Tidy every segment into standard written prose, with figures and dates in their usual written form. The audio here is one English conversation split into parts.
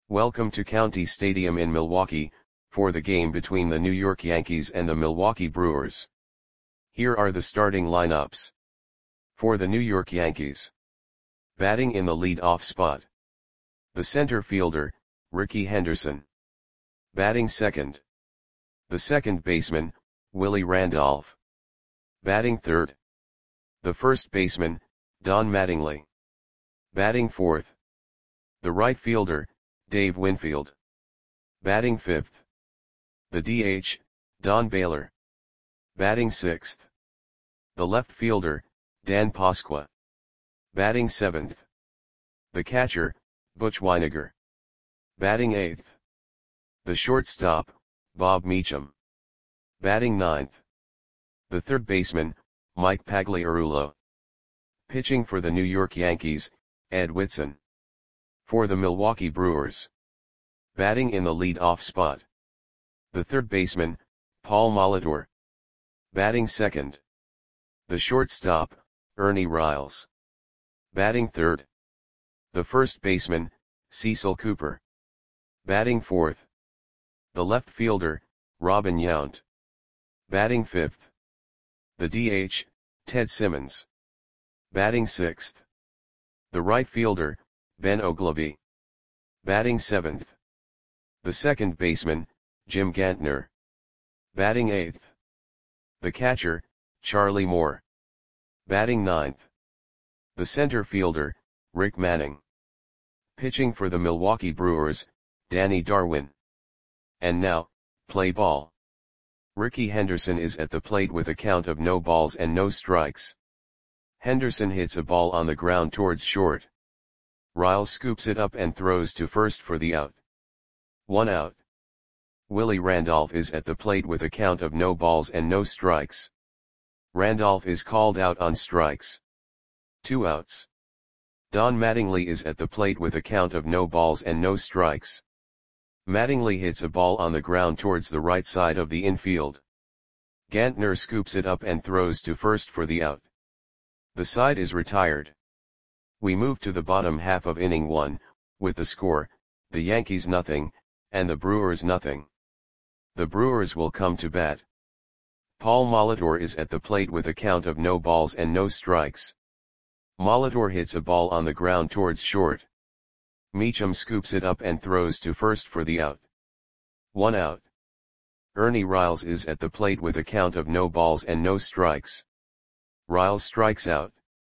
Welcome to County Stadium in Milwaukee, for the game between the New York Yankees and the Milwaukee Brewers. Here are the starting lineups. For the New York Yankees. Batting in the lead-off spot. The center fielder, Rickey Henderson. Batting second. The second baseman, Willie Randolph. Batting third. The first baseman, Don Mattingly. Batting fourth. The right fielder, Dave Winfield. Batting fifth. The DH, Don Baylor. Batting sixth. The left fielder, Dan Pasqua. Batting seventh. The catcher, Butch Wynegar. Batting eighth. The shortstop, Bob Meacham. Batting ninth. The third baseman, Mike Pagliarulo. Pitching for the New York Yankees, Ed Whitson. For the Milwaukee Brewers. Batting in the lead-off spot. The third baseman, Paul Molitor. Batting second. The shortstop, Ernie Riles. Batting third. The first baseman, Cecil Cooper. Batting fourth. The left fielder, Robin Yount. Batting fifth. The DH, Ted Simmons. Batting sixth. The right fielder, Ben Oglivie. Batting seventh. The second baseman, Jim Gantner. Batting eighth. The catcher, Charlie Moore. Batting ninth. The center fielder, Rick Manning. Pitching for the Milwaukee Brewers, Danny Darwin. And now, play ball. Rickey Henderson is at the plate with a count of no balls and no strikes. Henderson hits a ball on the ground towards short. Riles scoops it up and throws to first for the out. 1 out. Willie Randolph is at the plate with a count of no balls and no strikes. Randolph is called out on strikes. 2 outs. Don Mattingly is at the plate with a count of no balls and no strikes. Mattingly hits a ball on the ground towards the right side of the infield. Gantner scoops it up and throws to first for the out. The side is retired. We move to the bottom half of inning 1, with the score, the Yankees nothing, and the Brewers nothing. The Brewers will come to bat. Paul Molitor is at the plate with a count of no balls and no strikes. Molitor hits a ball on the ground towards short. Meacham scoops it up and throws to first for the out. 1 out. Ernie Riles is at the plate with a count of no balls and no strikes. Riles strikes out.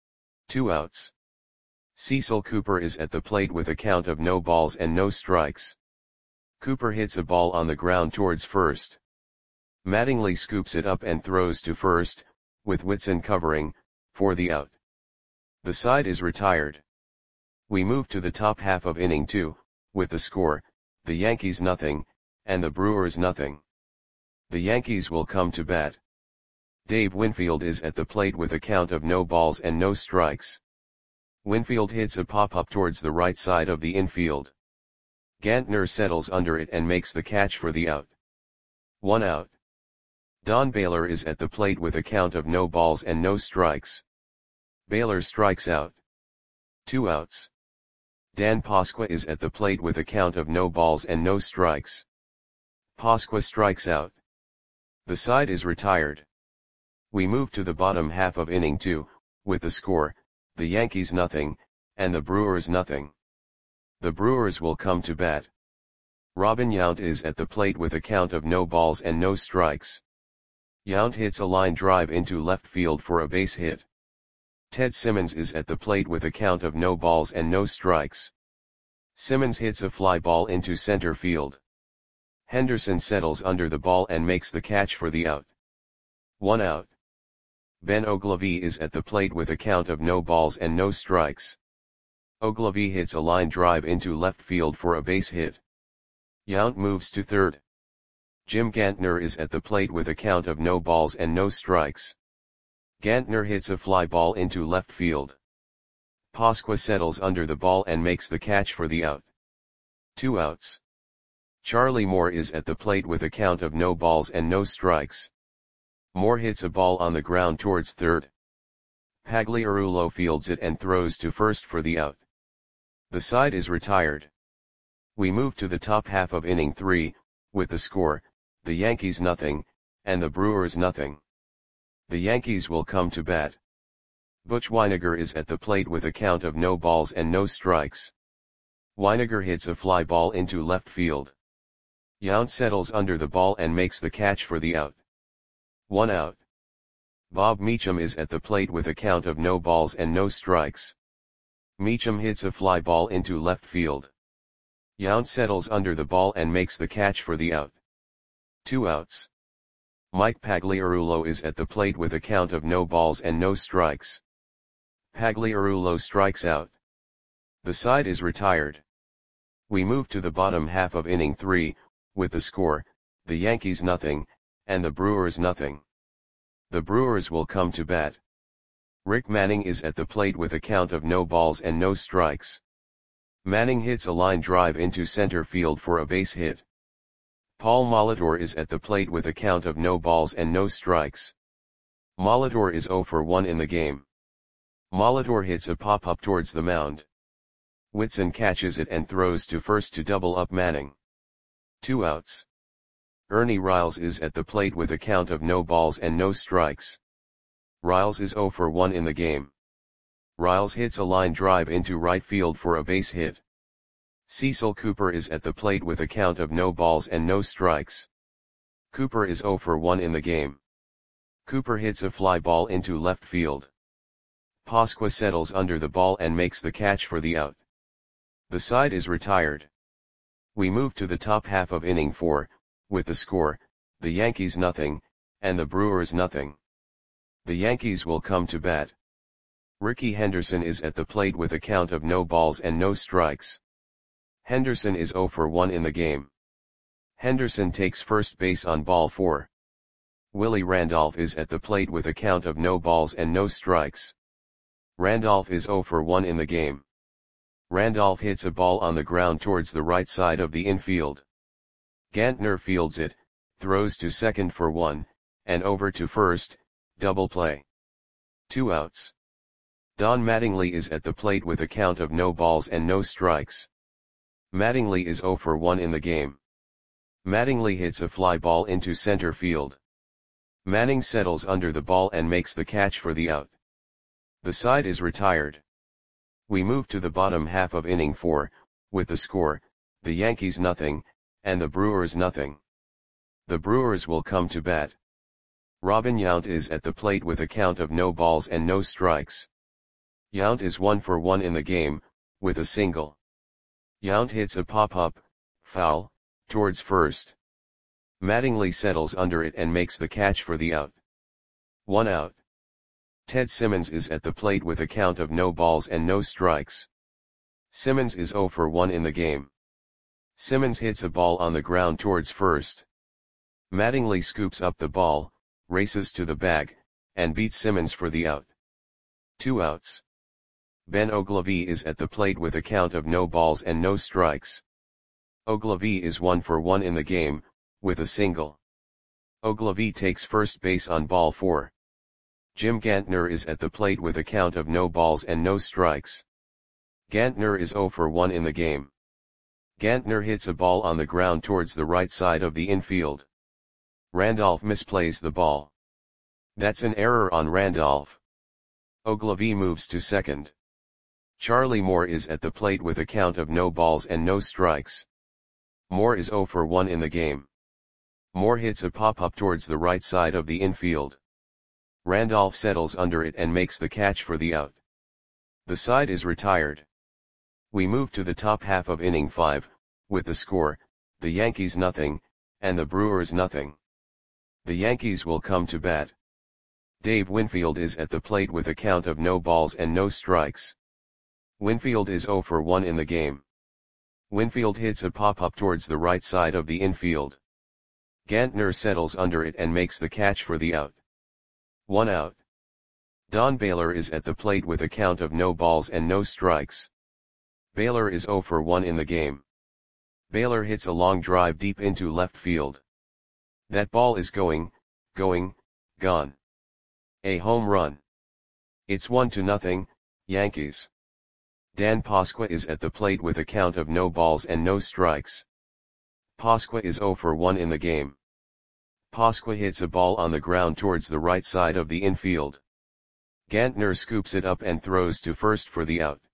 2 outs. Cecil Cooper is at the plate with a count of no balls and no strikes. Cooper hits a ball on the ground towards first. Mattingly scoops it up and throws to first, with Whitson covering, for the out. The side is retired. We move to the top half of inning 2, with the score, the Yankees nothing, and the Brewers nothing. The Yankees will come to bat. Dave Winfield is at the plate with a count of no balls and no strikes. Winfield hits a pop-up towards the right side of the infield. Gantner settles under it and makes the catch for the out. 1 out. Don Baylor is at the plate with a count of no balls and no strikes. Baylor strikes out. 2 outs. Dan Pasqua is at the plate with a count of no balls and no strikes. Pasqua strikes out. The side is retired. We move to the bottom half of inning 2, with the score, the Yankees nothing, and the Brewers nothing. The Brewers will come to bat. Robin Yount is at the plate with a count of no balls and no strikes. Yount hits a line drive into left field for a base hit. Ted Simmons is at the plate with a count of no balls and no strikes. Simmons hits a fly ball into center field. Henderson settles under the ball and makes the catch for the out. 1 out. Ben Oglivie is at the plate with a count of no balls and no strikes. Oglivie hits a line drive into left field for a base hit. Yount moves to third. Jim Gantner is at the plate with a count of no balls and no strikes. Gantner hits a fly ball into left field. Pasqua settles under the ball and makes the catch for the out. 2 outs. Charlie Moore is at the plate with a count of no balls and no strikes. Moore hits a ball on the ground towards third. Pagliarulo fields it and throws to first for the out. The side is retired. We move to the top half of inning 3, with the score, the Yankees nothing, and the Brewers nothing. The Yankees will come to bat. Butch Wynegar is at the plate with a count of no balls and no strikes. Wynegar hits a fly ball into left field. Yount settles under the ball and makes the catch for the out. 1 out. Bob Meacham is at the plate with a count of no balls and no strikes. Meacham hits a fly ball into left field. Yount settles under the ball and makes the catch for the out. 2 outs. Mike Pagliarulo is at the plate with a count of no balls and no strikes. Pagliarulo strikes out. The side is retired. We move to the bottom half of inning 3, with the score, the Yankees nothing, and the Brewers nothing. The Brewers will come to bat. Rick Manning is at the plate with a count of no balls and no strikes. Manning hits a line drive into center field for a base hit. Paul Molitor is at the plate with a count of no balls and no strikes. Molitor is 0 for 1 in the game. Molitor hits a pop-up towards the mound. Whitson catches it and throws to first to double up Manning. 2 outs. Ernie Riles is at the plate with a count of no balls and no strikes. Riles is 0 for 1 in the game. Riles hits a line drive into right field for a base hit. Cecil Cooper is at the plate with a count of no balls and no strikes. Cooper is 0 for 1 in the game. Cooper hits a fly ball into left field. Pasqua settles under the ball and makes the catch for the out. The side is retired. We move to the top half of inning 4, with the score, the Yankees nothing, and the Brewers nothing. The Yankees will come to bat. Rickey Henderson is at the plate with a count of no balls and no strikes. Henderson is 0 for 1 in the game. Henderson takes first base on ball 4. Willie Randolph is at the plate with a count of no balls and no strikes. Randolph is 0 for 1 in the game. Randolph hits a ball on the ground towards the right side of the infield. Gantner fields it, throws to second for 1, and over to first, double play. 2 outs. Don Mattingly is at the plate with a count of no balls and no strikes. Mattingly is 0 for 1 in the game. Mattingly hits a fly ball into center field. Manning settles under the ball and makes the catch for the out. The side is retired. We move to the bottom half of inning 4, with the score, the Yankees nothing, and the Brewers nothing. The Brewers will come to bat. Robin Yount is at the plate with a count of no balls and no strikes. Yount is 1 for 1 in the game, with a single. Yount hits a pop-up, foul, towards first. Mattingly settles under it and makes the catch for the out. 1 out. Ted Simmons is at the plate with a count of no balls and no strikes. Simmons is 0 for 1 in the game. Simmons hits a ball on the ground towards first. Mattingly scoops up the ball, races to the bag, and beats Simmons for the out. 2 outs. Ben Oglivie is at the plate with a count of no balls and no strikes. Oglivie is 1 for 1 in the game, with a single. Oglivie takes first base on ball 4. Jim Gantner is at the plate with a count of no balls and no strikes. Gantner is 0 for 1 in the game. Gantner hits a ball on the ground towards the right side of the infield. Randolph misplays the ball. That's an error on Randolph. Oglivie moves to second. Charlie Moore is at the plate with a count of no balls and no strikes. Moore is 0 for 1 in the game. Moore hits a pop-up towards the right side of the infield. Randolph settles under it and makes the catch for the out. The side is retired. We move to the top half of inning 5, with the score, the Yankees nothing, and the Brewers nothing. The Yankees will come to bat. Dave Winfield is at the plate with a count of no balls and no strikes. Winfield is 0 for 1 in the game. Winfield hits a pop-up towards the right side of the infield. Gantner settles under it and makes the catch for the out. 1 out. Don Baylor is at the plate with a count of no balls and no strikes. Baylor is 0 for 1 in the game. Baylor hits a long drive deep into left field. That ball is gone. A home run. It's 1-0, Yankees. Dan Pasqua is at the plate with a count of no balls and no strikes. Pasqua is 0 for 1 in the game. Pasqua hits a ball on the ground towards the right side of the infield. Gantner scoops it up and throws to first for the out.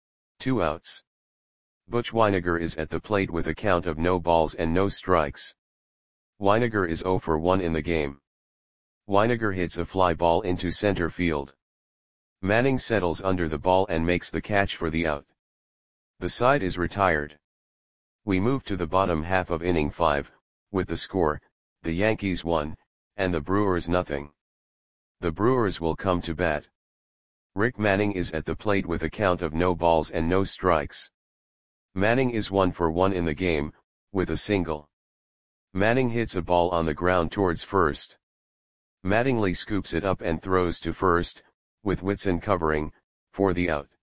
2 outs. Butch Wynegar is at the plate with a count of no balls and no strikes. Wynegar is 0 for 1 in the game. Wynegar hits a fly ball into center field. Manning settles under the ball and makes the catch for the out. The side is retired. We move to the bottom half of inning 5, with the score, the Yankees 1, and the Brewers nothing. The Brewers will come to bat. Rick Manning is at the plate with a count of no balls and no strikes. Manning is 1 for 1 in the game, with a single. Manning hits a ball on the ground towards first. Mattingly scoops it up and throws to first, with Whitson covering, for the out.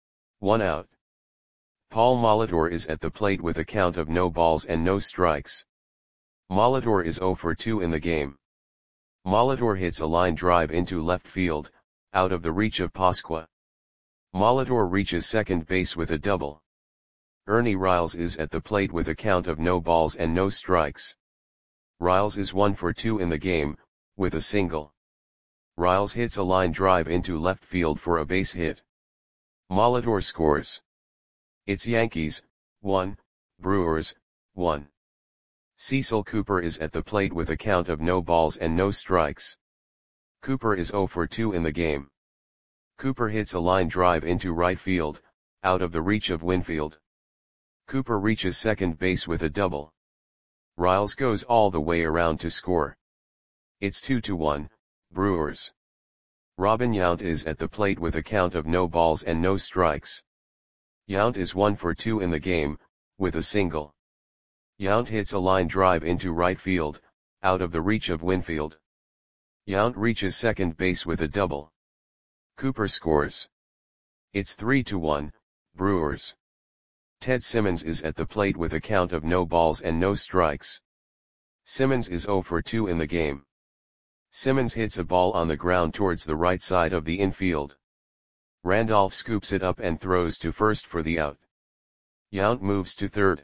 1 out. Paul Molitor is at the plate with a count of no balls and no strikes. Molitor is 0 for 2 in the game. Molitor hits a line drive into left field, out of the reach of Pasqua. Molitor reaches second base with a double. Ernie Riles is at the plate with a count of no balls and no strikes. Riles is 1 for 2 in the game, with a single. Riles hits a line drive into left field for a base hit. Molitor scores. It's Yankees, 1, Brewers, 1. Cecil Cooper is at the plate with a count of no balls and no strikes. Cooper is 0 for 2 in the game. Cooper hits a line drive into right field, out of the reach of Winfield. Cooper reaches second base with a double. Riles goes all the way around to score. It's 2-1, Brewers. Robin Yount is at the plate with a count of no balls and no strikes. Yount is 1 for 2 in the game, with a single. Yount hits a line drive into right field, out of the reach of Winfield. Yount reaches second base with a double. Cooper scores. It's 3-1, Brewers. Ted Simmons is at the plate with a count of no balls and no strikes. Simmons is 0 for 2 in the game. Simmons hits a ball on the ground towards the right side of the infield. Randolph scoops it up and throws to first for the out. Yount moves to third.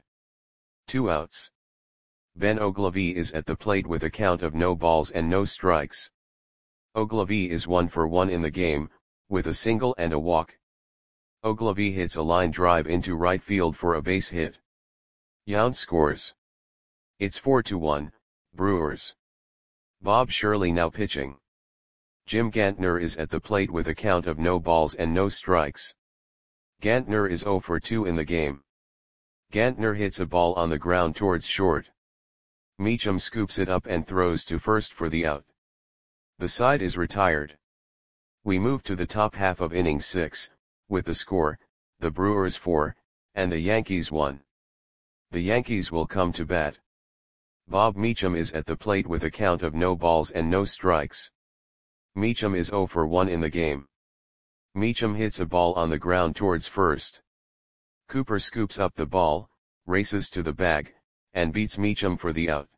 2 outs. Ben Oglivie is at the plate with a count of no balls and no strikes. Oglivie is 1 for 1 in the game, with a single and a walk. Oglivie hits a line drive into right field for a base hit. Yount scores. It's 4-1, Brewers. Bob Shirley now pitching. Jim Gantner is at the plate with a count of no balls and no strikes. Gantner is 0 for 2 in the game. Gantner hits a ball on the ground towards short. Meacham scoops it up and throws to first for the out. The side is retired. We move to the top half of inning 6, with the score, the Brewers 4, and the Yankees 1. The Yankees will come to bat. Bob Meacham is at the plate with a count of no balls and no strikes. Meacham is 0 for 1 in the game. Meacham hits a ball on the ground towards first. Cooper scoops up the ball, races to the bag, and beats Meacham for the out.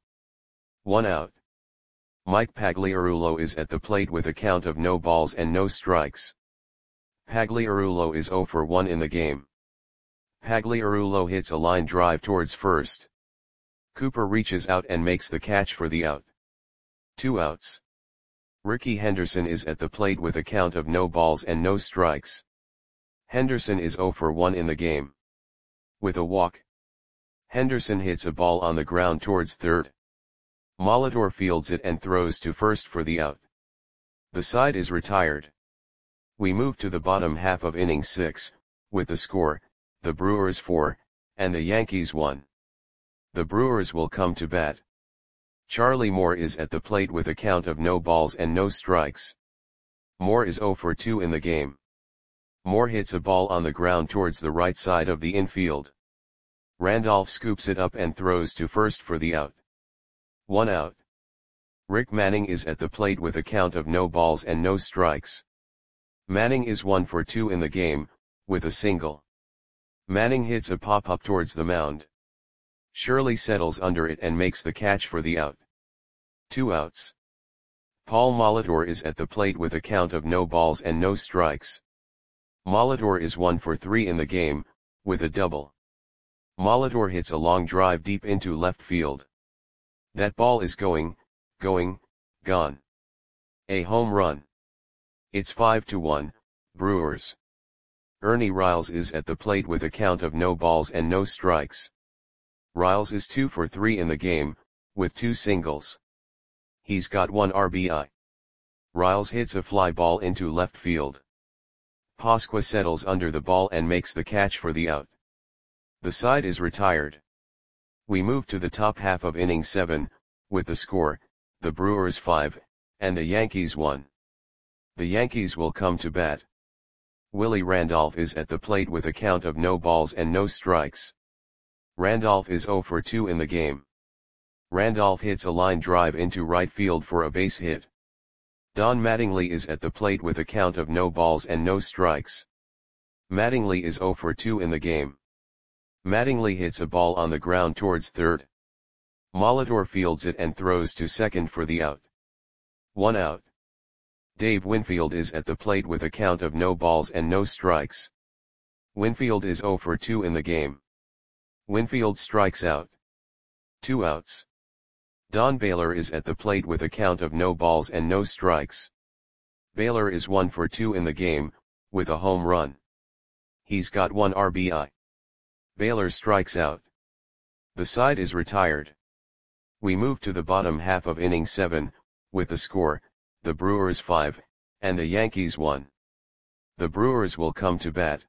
1 out. Mike Pagliarulo is at the plate with a count of no balls and no strikes. Pagliarulo is 0 for 1 in the game. Pagliarulo hits a line drive towards first. Cooper reaches out and makes the catch for the out. 2 outs. Ricky Henderson is at the plate with a count of no balls and no strikes. Henderson is 0 for 1 in the game. With a walk. Henderson hits a ball on the ground towards third. Molitor fields it and throws to first for the out. The side is retired. We move to the bottom half of inning 6, with the score, the Brewers 4, and the Yankees 1. The Brewers will come to bat. Charlie Moore is at the plate with a count of no balls and no strikes. Moore is 0 for 2 in the game. Moore hits a ball on the ground towards the right side of the infield. Randolph scoops it up and throws to first for the out. 1 out. Rick Manning is at the plate with a count of no balls and no strikes. Manning is 1 for 2 in the game, with a single. Manning hits a pop-up towards the mound. Shirley settles under it and makes the catch for the out. 2 outs. Paul Molitor is at the plate with a count of no balls and no strikes. Molitor is 1 for 3 in the game, with a double. Molitor hits a long drive deep into left field. That ball is gone. A home run. It's 5-1, Brewers. Ernie Riles is at the plate with a count of no balls and no strikes. Riles is 2 for 3 in the game, with 2 singles. He's got 1 RBI. Riles hits a fly ball into left field. Pasqua settles under the ball and makes the catch for the out. The side is retired. We move to the top half of inning 7, with the score, the Brewers 5, and the Yankees 1. The Yankees will come to bat. Willie Randolph is at the plate with a count of no balls and no strikes. Randolph is 0 for 2 in the game. Randolph hits a line drive into right field for a base hit. Don Mattingly is at the plate with a count of no balls and no strikes. Mattingly is 0 for 2 in the game. Mattingly hits a ball on the ground towards third. Molitor fields it and throws to second for the out. 1 out. Dave Winfield is at the plate with a count of no balls and no strikes. Winfield is 0 for 2 in the game. Winfield strikes out. 2 outs. Don Baylor is at the plate with a count of no balls and no strikes. Baylor is 1 for 2 in the game, with a home run. He's got 1 RBI. Baylor strikes out. The side is retired. We move to the bottom half of inning 7, with the score, the Brewers 5, and the Yankees 1. The Brewers will come to bat.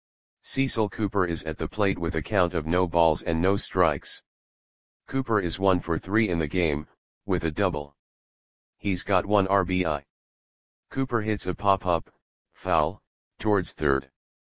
Cecil Cooper is at the plate with a count of no balls and no strikes. Cooper is 1 for 3 in the game, with a double. He's got 1 RBI. Cooper hits a pop-up, foul, towards third.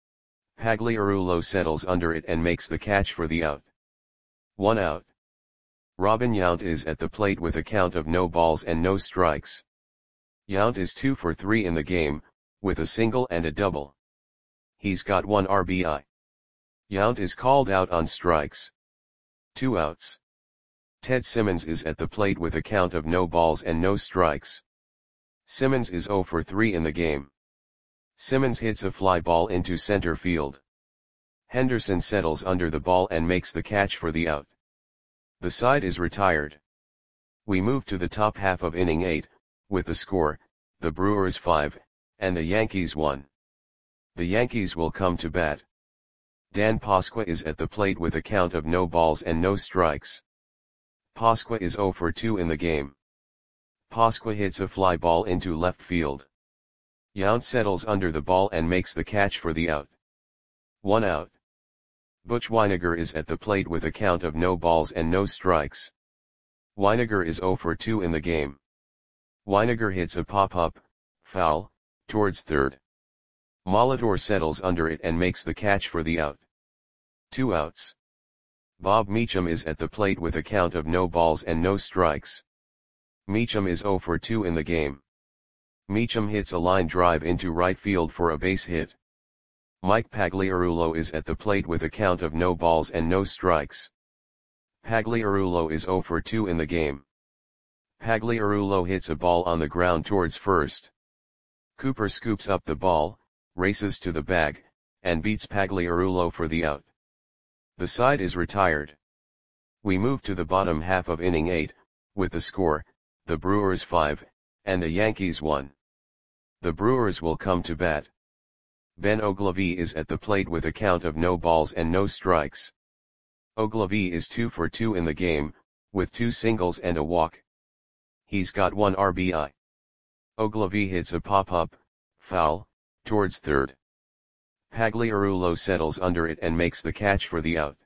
Pagliarulo settles under it and makes the catch for the out. 1 out. Robin Yount is at the plate with a count of no balls and no strikes. Yount is 2 for 3 in the game, with a single and a double. He's got 1 RBI. Yount is called out on strikes. 2 outs. Ted Simmons is at the plate with a count of no balls and no strikes. Simmons is 0 for 3 in the game. Simmons hits a fly ball into center field. Henderson settles under the ball and makes the catch for the out. The side is retired. We move to the top half of inning 8, with the score, the Brewers 5, and the Yankees 1. The Yankees will come to bat. Dan Pasqua is at the plate with a count of no balls and no strikes. Pasqua is 0 for 2 in the game. Pasqua hits a fly ball into left field. Yount settles under the ball and makes the catch for the out. 1 out. Butch Wynegar is at the plate with a count of no balls and no strikes. Wynegar is 0 for 2 in the game. Wynegar hits a pop-up, foul, towards third. Molitor settles under it and makes the catch for the out. 2 outs. Bob Meacham is at the plate with a count of no balls and no strikes. Meacham is 0 for 2 in the game. Meacham hits a line drive into right field for a base hit. Mike Pagliarulo is at the plate with a count of no balls and no strikes. Pagliarulo is 0 for 2 in the game. Pagliarulo hits a ball on the ground towards first. Cooper scoops up the ball, races to the bag, and beats Pagliarulo for the out. The side is retired. We move to the bottom half of inning 8, with the score, the Brewers 5, and the Yankees 1. The Brewers will come to bat. Ben Oglivie is at the plate with a count of no balls and no strikes. Oglivie is 2 for 2 in the game, with 2 singles and a walk. He's got 1 RBI. Oglivie hits a pop-up, foul, towards third. Pagliarulo settles under it and makes the catch for the out.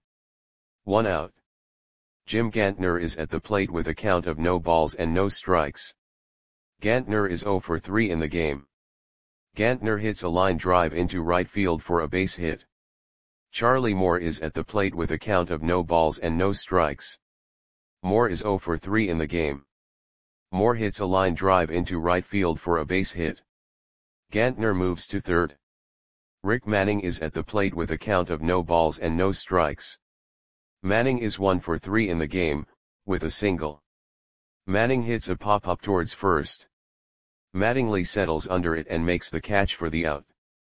1 out. Jim Gantner is at the plate with a count of no balls and no strikes. Gantner is 0 for 3 in the game. Gantner hits a line drive into right field for a base hit. Charlie Moore is at the plate with a count of no balls and no strikes. Moore is 0 for 3 in the game. Moore hits a line drive into right field for a base hit. Gantner moves to third. Rick Manning is at the plate with a count of no balls and no strikes. Manning is 1 for 3 in the game, with a single. Manning hits a pop-up towards first. Mattingly settles under it and makes the catch for the out.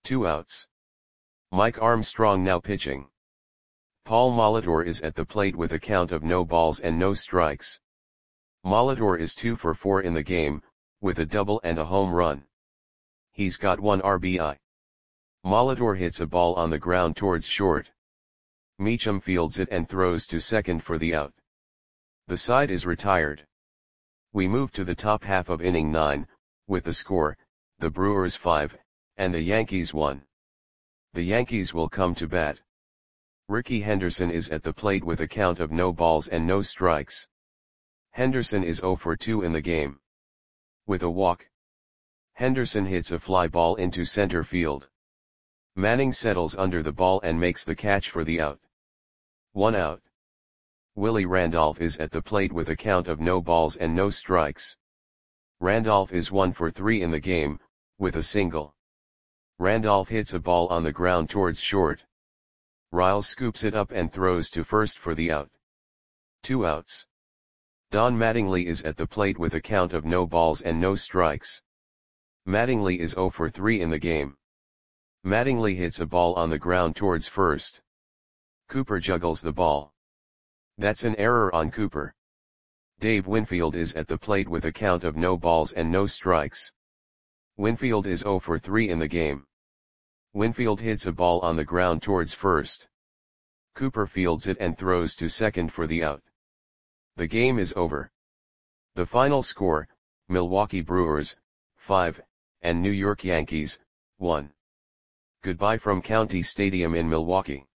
2 outs. Mike Armstrong now pitching. Paul Molitor is at the plate with a count of no balls and no strikes. Molitor is 2 for 4 in the game, with a double and a home run. He's got 1 RBI. Molitor hits a ball on the ground towards short. Meacham fields it and throws to second for the out. The side is retired. We move to the top half of inning 9, with the score, the Brewers 5, and the Yankees 1. The Yankees will come to bat. Rickey Henderson is at the plate with a count of no balls and no strikes. Henderson is 0 for 2 in the game. With a walk, Henderson hits a fly ball into center field. Manning settles under the ball and makes the catch for the out. 1 out. Willie Randolph is at the plate with a count of no balls and no strikes. Randolph is 1 for 3 in the game, with a single. Randolph hits a ball on the ground towards short. Riles scoops it up and throws to first for the out. 2 outs. Don Mattingly is at the plate with a count of no balls and no strikes. Mattingly is 0 for 3 in the game. Mattingly hits a ball on the ground towards first. Cooper juggles the ball. That's an error on Cooper. Dave Winfield is at the plate with a count of no balls and no strikes. Winfield is 0 for 3 in the game. Winfield hits a ball on the ground towards first. Cooper fields it and throws to second for the out. The game is over. The final score, Milwaukee Brewers, 5, and New York Yankees, 1. Goodbye from County Stadium in Milwaukee.